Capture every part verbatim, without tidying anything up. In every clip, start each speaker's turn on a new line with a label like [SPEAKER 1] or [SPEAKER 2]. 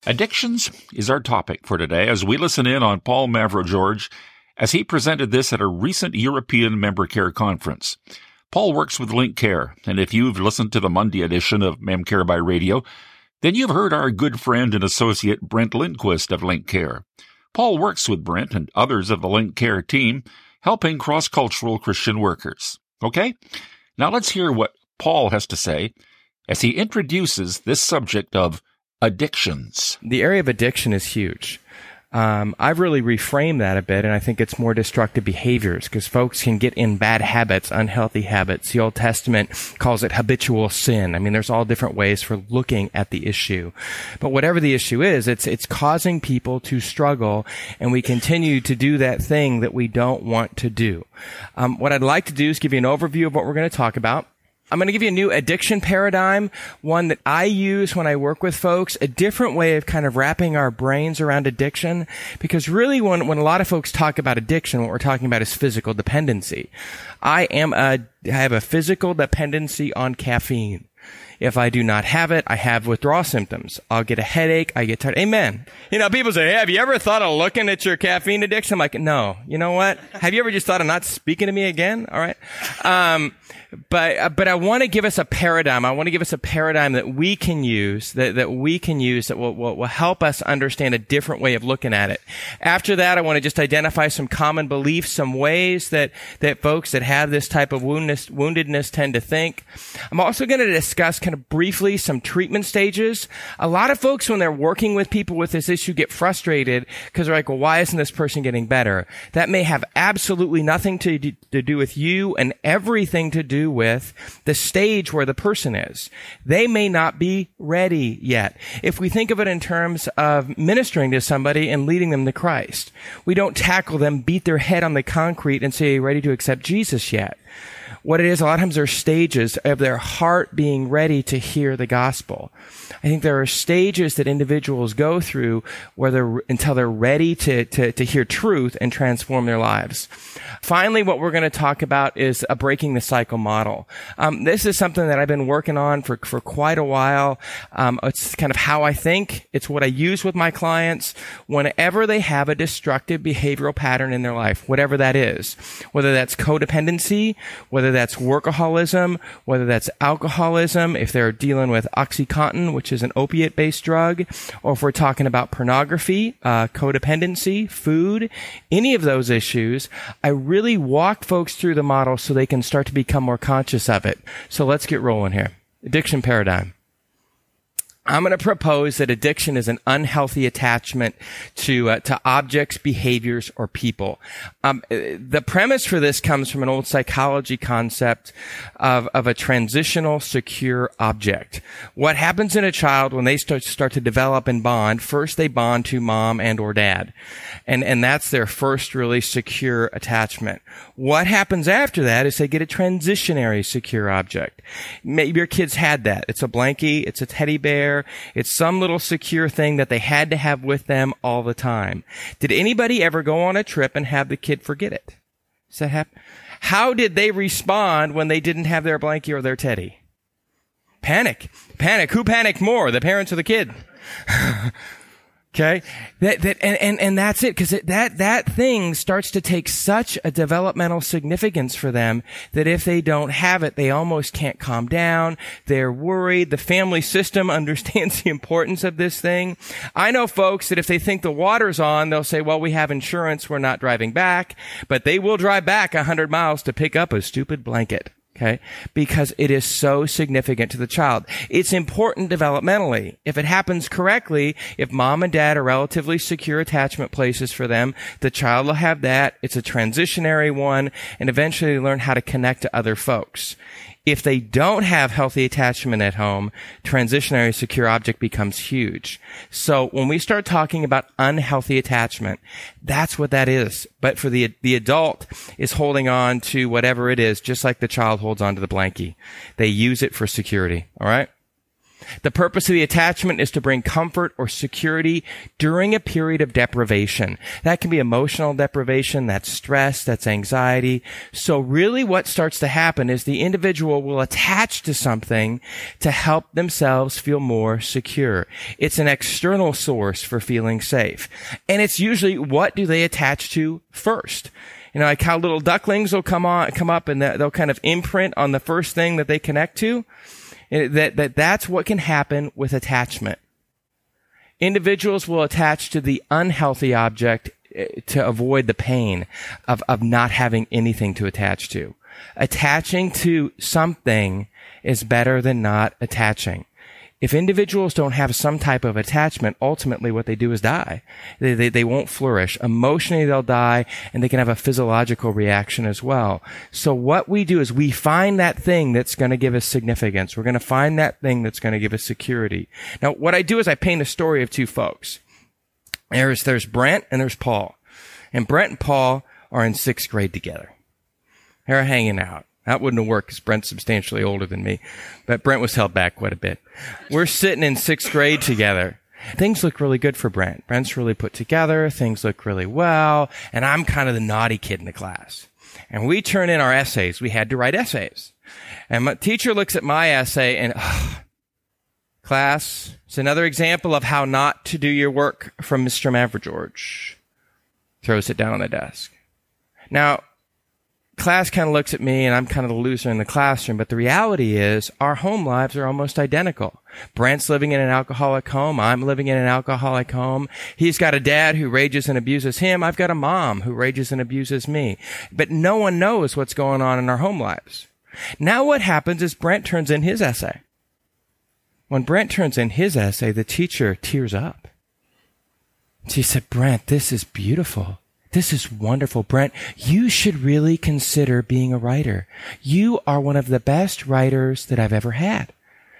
[SPEAKER 1] Addictions is our topic for today as we listen in on Paul Mavro-George as he presented this at a recent European Member Care conference. Paul works with Link Care, and if you've listened to the Monday edition of Mem Care by Radio, then you've heard our good friend and associate Brent Lindquist of Link Care. Paul works with Brent and others of the Link Care team, helping cross-cultural Christian workers. Okay? Now let's hear what Paul has to say as he introduces this subject of addictions.
[SPEAKER 2] The area of addiction is huge. Um, I've really reframed that a bit, and I think it's more destructive behaviors because folks can get in bad habits, unhealthy habits. The Old Testament calls it habitual sin. I mean, there's all different ways for looking at the issue. But whatever the issue is, it's it's causing people to struggle, and we continue to do that thing that we don't want to do. Um, what I'd like to do is give you an overview of what we're going to talk about. I'm going to give you a new addiction paradigm, one that I use when I work with folks, a different way of kind of wrapping our brains around addiction, because really when, when a lot of folks talk about addiction, what we're talking about is physical dependency. I am a, I have a physical dependency on caffeine. If I do not have it, I have withdrawal symptoms. I'll get a headache. I get tired. Amen. You know, people say, hey, have you ever thought of looking at your caffeine addiction? I'm like, no. You know what? Have you ever just thought of not speaking to me again? All right. Um, but, uh, but I want to give us a paradigm. I want to give us a paradigm that we can use, that, that we can use that will, will, will help us understand a different way of looking at it. After that, I want to just identify some common beliefs, some ways that, that folks that have this type of woundness, woundedness tend to think. I'm also going to discuss kind of briefly some treatment stages. A lot of folks, when they're working with people with this issue, get frustrated because they're like, well, why isn't this person getting better? That may have absolutely nothing to do, to do with you and everything to do with the stage where the person is. They may not be ready yet. If we think of it in terms of ministering to somebody and leading them to Christ, we don't tackle them, beat their head on the concrete and say, are you ready to accept Jesus yet? What it is, a lot of times there are stages of their heart being ready to hear the gospel. I think there are stages that individuals go through where they're, until they're ready to, to, to hear truth and transform their lives. Finally, what we're going to talk about is a breaking the cycle model. Um, this is something that I've been working on for, for quite a while. Um, it's kind of how I think. It's what I use with my clients whenever they have a destructive behavioral pattern in their life, whatever that is. Whether that's codependency, whether that's workaholism, whether that's alcoholism, if they're dealing with OxyContin, which is an opiate-based drug, or if we're talking about pornography, uh, codependency, food, any of those issues, I really walk folks through the model so they can start to become more conscious of it. So let's get rolling here. Addiction paradigm. I'm going to propose that addiction is an unhealthy attachment to uh, to objects, behaviors, or people. Um, the premise for this comes from an old psychology concept of of a transitional secure object. What happens in a child when they start start to develop and bond? First, they bond to mom and or dad, and and that's their first really secure attachment. What happens after that is they get a transitionary secure object. Maybe your kids had that. It's a blankie. It's a teddy bear. It's some little secure thing that they had to have with them all the time. Did anybody ever go on a trip and have the kid forget it? Does that happen? How did they respond when they didn't have their blankie or their teddy? Panic. Panic. Who panicked more, the parents or the kid? Okay. That, that, and, and, and that's it. Cause it, that, that thing starts to take such a developmental significance for them that if they don't have it, they almost can't calm down. They're worried. The family system understands the importance of this thing. I know folks that if they think the water's on, they'll say, well, we have insurance. We're not driving back, but they will drive back a hundred miles to pick up a stupid blanket. Okay? Because it is so significant to the child. It's important developmentally. If it happens correctly, if mom and dad are relatively secure attachment places for them, the child will have that. It's a transitionary one, and eventually learn how to connect to other folks. If they don't have healthy attachment at home, transitionary secure object becomes huge. So when we start talking about unhealthy attachment, that's what that is. But for the the adult is holding on to whatever it is, just like the child holds on to the blankie. They use it for security. All right? The purpose of the attachment is to bring comfort or security during a period of deprivation. That can be emotional deprivation, that's stress, that's anxiety. So really what starts to happen is the individual will attach to something to help themselves feel more secure. It's an external source for feeling safe. And it's usually, what do they attach to first? You know, like how little ducklings will come on, come up and they'll kind of imprint on the first thing that they connect to. That, that, that's what can happen with attachment. Individuals will attach to the unhealthy object to avoid the pain of, of not having anything to attach to. Attaching to something is better than not attaching. If individuals don't have some type of attachment, ultimately what they do is die. They, they, they won't flourish. Emotionally, they'll die, and they can have a physiological reaction as well. So what we do is we find that thing that's going to give us significance. We're going to find that thing that's going to give us security. Now, what I do is I paint a story of two folks. There's, there's Brent and there's Paul. And Brent and Paul are in sixth grade together. They're hanging out. That wouldn't have worked because Brent's substantially older than me. But Brent was held back quite a bit. We're sitting in sixth grade together. Things look really good for Brent. Brent's really put together. Things look really well. And I'm kind of the naughty kid in the class. And we turn in our essays. We had to write essays. And my teacher looks at my essay and, oh, class, it's another example of how not to do your work from Mister Mavrogeorge. Throws it down on the desk. Now, class kind of looks at me and I'm kind of the loser in the classroom, but the reality is our home lives are almost identical. Brent's living in an alcoholic home. I'm living in an alcoholic home. He's got a dad who rages and abuses him. I've got a mom who rages and abuses me. But no one knows what's going on in our home lives. Now what happens is Brent turns in his essay. When Brent turns in his essay, the teacher tears up. She said, "Brent, this is beautiful. This is wonderful. Brent, you should really consider being a writer. You are one of the best writers that I've ever had.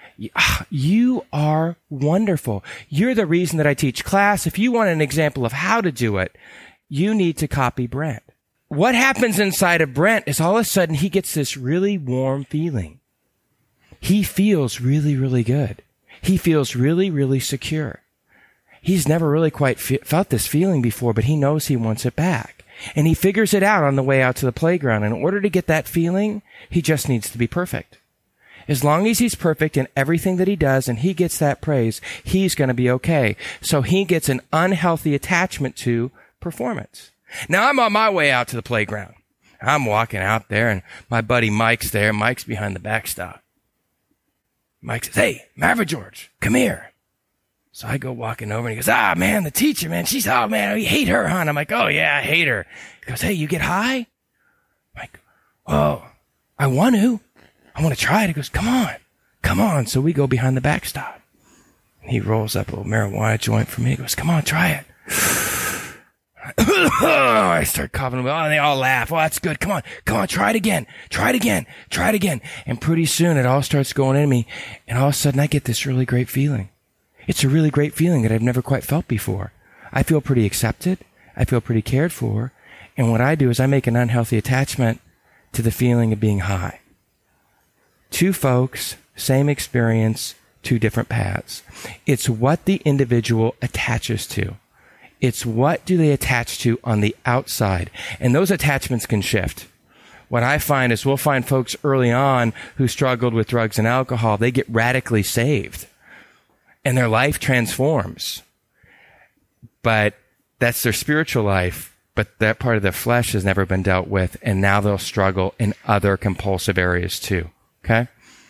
[SPEAKER 2] You are wonderful. You're the reason that I teach class. If you want an example of how to do it, you need to copy Brent." What happens inside of Brent is all of a sudden he gets this really warm feeling. He feels really, really good. He feels really, really secure. He's never really quite fe- felt this feeling before, but he knows he wants it back. And he figures it out on the way out to the playground. In order to get that feeling, he just needs to be perfect. As long as he's perfect in everything that he does and he gets that praise, he's going to be okay. So he gets an unhealthy attachment to performance. Now I'm on my way out to the playground. I'm walking out there and my buddy Mike's there. Mike's behind the backstop. Mike says, "Hey, Mavrogeorge, come here." So I go walking over and he goes, "Ah, man, the teacher, man, she's, oh, man, you hate her, huh?" And I'm like, "Oh, yeah, I hate her." He goes, "Hey, you get high?" I'm like, "Oh, I want to. I want to try it." He goes, "Come on, come on." So we go behind the backstop. And he rolls up a little marijuana joint for me. He goes, "Come on, try it." I start coughing. Oh, and they all laugh. "Oh, that's good. Come on, come on, try it again. Try it again. Try it again." And pretty soon it all starts going in me. And all of a sudden I get this really great feeling. It's a really great feeling that I've never quite felt before. I feel pretty accepted. I feel pretty cared for. And what I do is I make an unhealthy attachment to the feeling of being high. Two folks, same experience, two different paths. It's what the individual attaches to. It's what do they attach to on the outside. And those attachments can shift. What I find is we'll find folks early on who struggled with drugs and alcohol, they get radically saved. And their life transforms. But that's their spiritual life. But that part of their flesh has never been dealt with. And now they'll struggle in other compulsive areas too. Okay?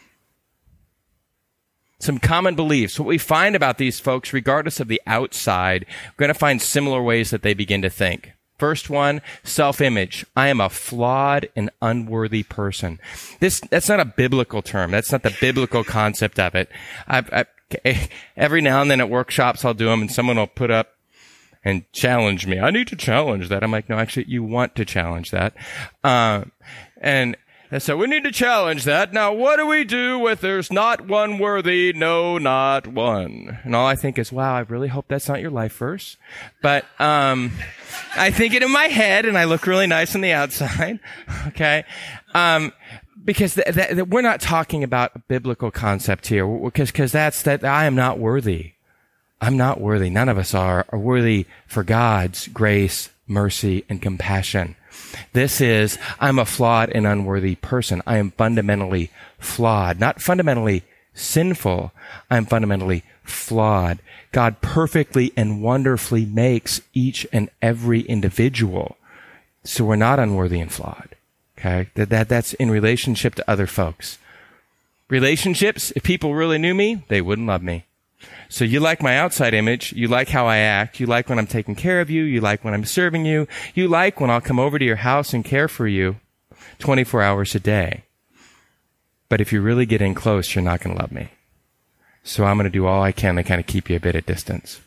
[SPEAKER 2] Some common beliefs. What we find about these folks, regardless of the outside, we're going to find similar ways that they begin to think. First one, self-image. I am a flawed and unworthy person. This, that's not a biblical term. That's not the biblical concept of it. I've, I've Every now and then at workshops, I'll do them and someone will put up and challenge me. I need to challenge that. I'm like, no, actually, you want to challenge that. Uh, and And so we need to challenge that. Now, what do we do with there's not one worthy, no, not one? And all I think is, wow, I really hope that's not your life verse. But um, I think it in my head, and I look really nice on the outside. Okay? Um, because th- th- th- we're not talking about a biblical concept here, because because that's that I am not worthy. I'm not worthy. None of us are, are worthy for God's grace, mercy, and compassion. This is, I'm a flawed and unworthy person. I am fundamentally flawed. Not fundamentally sinful. I'm fundamentally flawed. God perfectly and wonderfully makes each and every individual. So we're not unworthy and flawed. Okay? That, that, that's in relationship to other folks. Relationships, if people really knew me, they wouldn't love me. So you like my outside image, you like how I act, you like when I'm taking care of you, you like when I'm serving you, you like when I'll come over to your house and care for you twenty-four hours a day. But if you really get in close, you're not going to love me. So I'm going to do all I can to kind of keep you a bit at distance.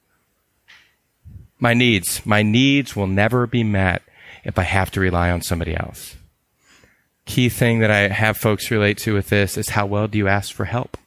[SPEAKER 2] My needs. My needs will never be met if I have to rely on somebody else. Key thing that I have folks relate to with this is how well do you ask for help?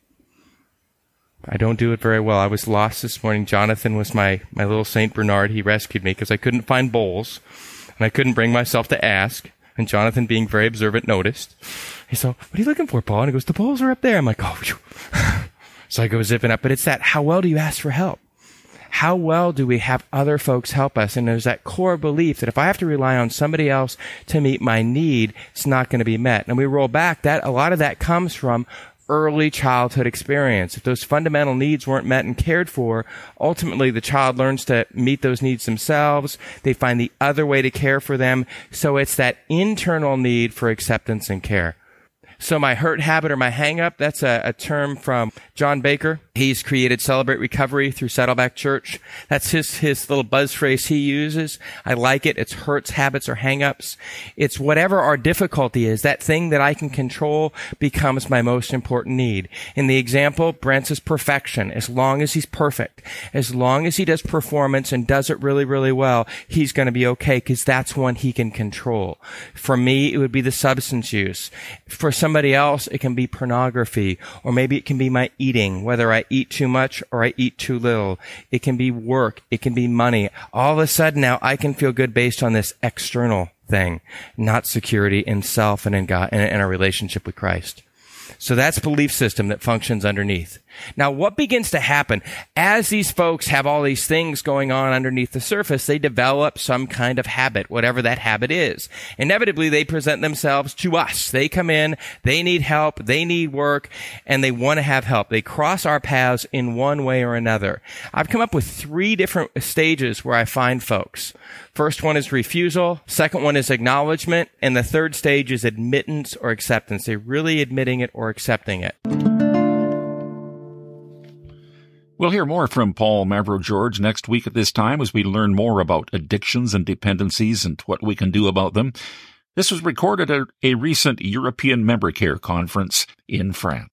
[SPEAKER 2] I don't do it very well. I was lost this morning. Jonathan was my, my little Saint Bernard. He rescued me because I couldn't find bowls, and I couldn't bring myself to ask. And Jonathan, being very observant, noticed. He said, what are you looking for, Paul? And he goes, the bowls are up there. I'm like, oh, phew. So I go zipping up. But it's that, how well do you ask for help? How well do we have other folks help us? And there's that core belief that if I have to rely on somebody else to meet my need, it's not going to be met. And we roll back, that a lot of that comes from early childhood experience. If those fundamental needs weren't met and cared for, ultimately the child learns to meet those needs themselves. They find the other way to care for them. So it's that internal need for acceptance and care. So my hurt habit or my hang up, that's a, a term from John Baker. He's created Celebrate Recovery through Saddleback Church. That's his, his little buzz phrase he uses. I like it. It's hurts, habits, or hang-ups. It's whatever our difficulty is, that thing that I can control becomes my most important need. In the example, Brent's is perfection. As long as he's perfect, as long as he does performance and does it really, really well, he's going to be okay because that's one he can control. For me, it would be the substance use. For somebody else, it can be pornography, or maybe it can be my eating, whether I eat too much or I eat too little. It can be work. It can be money. All of a sudden now I can feel good based on this external thing, not security in self and in God and in our relationship with Christ. So that's belief system that functions underneath. Now, what begins to happen as these folks have all these things going on underneath the surface? They develop some kind of habit, whatever that habit is. Inevitably, they present themselves to us. They come in, they need help, they need work, and they want to have help. They cross our paths in one way or another. I've come up with three different stages where I find folks. First one is refusal. Second one is acknowledgement. And the third stage is admittance or acceptance. They're really admitting it or accepting it.
[SPEAKER 1] We'll hear more from Paul Mavro-George next week at this time as we learn more about addictions and dependencies and what we can do about them. This was recorded at a recent European Member Care conference in France.